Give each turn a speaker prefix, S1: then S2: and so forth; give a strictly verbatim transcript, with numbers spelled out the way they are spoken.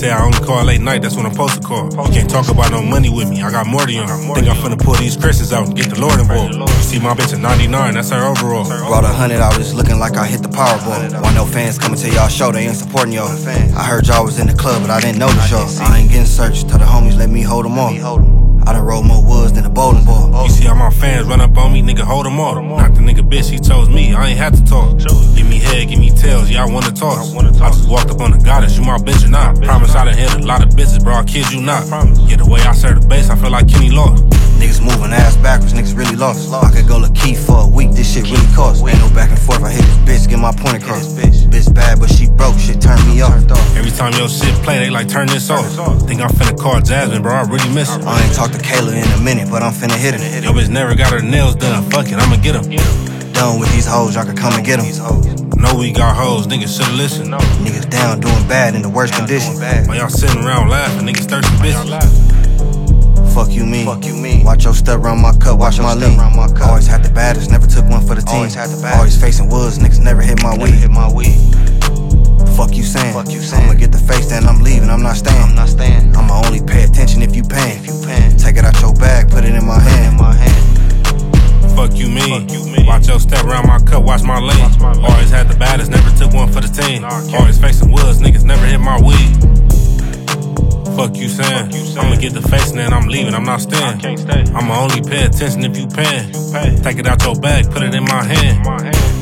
S1: say I only call late night, that's when I'm supposed to call. You can't talk about no money with me, I got more than you. Think I'm finna pull these Christians out and get the Lord involved. You see my bitch at ninety-nine, that's her overall.
S2: Brought a hundred out, it's looking like I hit the Powerball. Want no fans coming to y'all show, they ain't supporting y'all. I heard y'all was in the club, but I didn't notice y'all. I ain't getting searched, tell the homies let me hold them all. I done rolled more woods than a bowling ball.
S1: You see all my fans run up on me, nigga, hold them all. Not the nigga bitch, he chose me, I ain't had to talk. Give me head, give me tails, yeah, I wanna talk. I just walked up on the goddess, you my bitch or not. Promise I done hit a lot of bitches, bro, I kid you not. Yeah, the way I serve the bass, I feel like Kenny Law.
S2: Niggas moving ass backwards, niggas really lost. I could go look key for a week, this shit really cost. Ain't no back and forth, I hit this bitch, get my point across. Bitch bad, but she broke, shit turned me off.
S1: Every time your shit play, they like turn this off. Think I'm finna call Jasmine, bro, I really miss her.
S2: I ain't talked to Kayla in a minute, but I'm finna hit her.
S1: Yo bitch never got her nails done, fuck it, I'ma get her.
S2: Done with these hoes, y'all can come and get them.
S1: Know we got hoes, niggas shoulda listened.
S2: Niggas down, doing bad in the worst condition.
S1: While y'all sitting around laughing, niggas thirsty bitches.
S2: Fuck you mean? Watch your step round my cup, watch my lean. Always had the baddest, never took one for the team. Always facing woods, niggas never hit my weed. Fuck you saying? I'ma get the face, then I'm leaving, I'm not staying. I'ma only pay attention if you paying. Take it out your bag, put it in my hand.
S1: Fuck you mean? Watch your step around my cup, watch my lane. Always had the baddest, never took one for the team. Always facing woods, niggas never hit my weed. Fuck you saying? I'ma get the face and then I'm leaving, I'm not staying. I'ma only pay attention if you paying. Take it out your bag, put it in my hand.